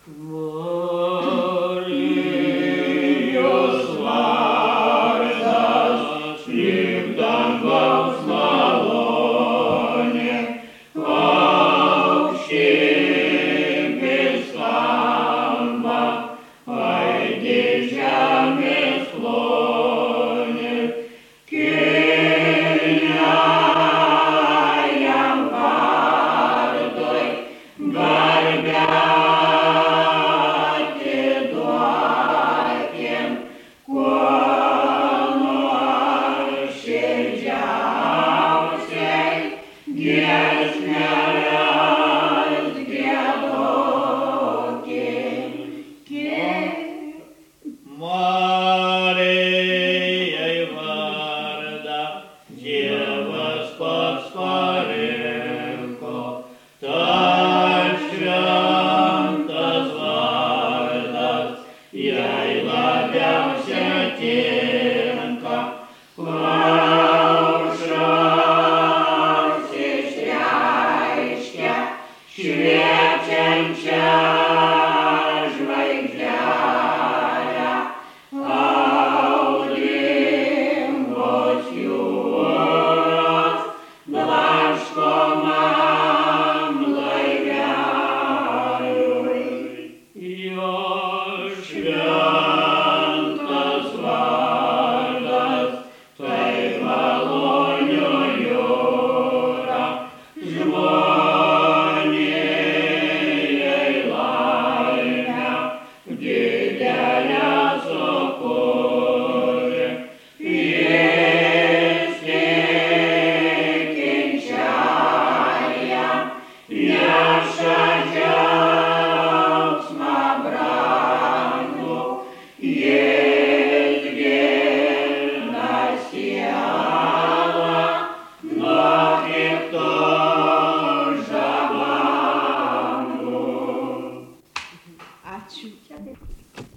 Marijos vardas, lyg dangaus malonė, aukštybės skamba, aidi žemės plonė, kilniajam vardui garbę atiduokim, kuo nuoširdžiausiai giesmeles giedokim. Marijai vardą Dievas pats parinko, tas šventas vardas jai labiausiai tinka. Aušros išreiškia šviečiančią žvaigždelę, audringos jūros blaškomam laiveliui. Jo šventas vardas tai malonių jūra, žmonijai laimę didelę sukūrė. Jis tikinčiajam neša džiaugsmą brangų, jis gina sielą nuo piktų žabangų. Ačiū.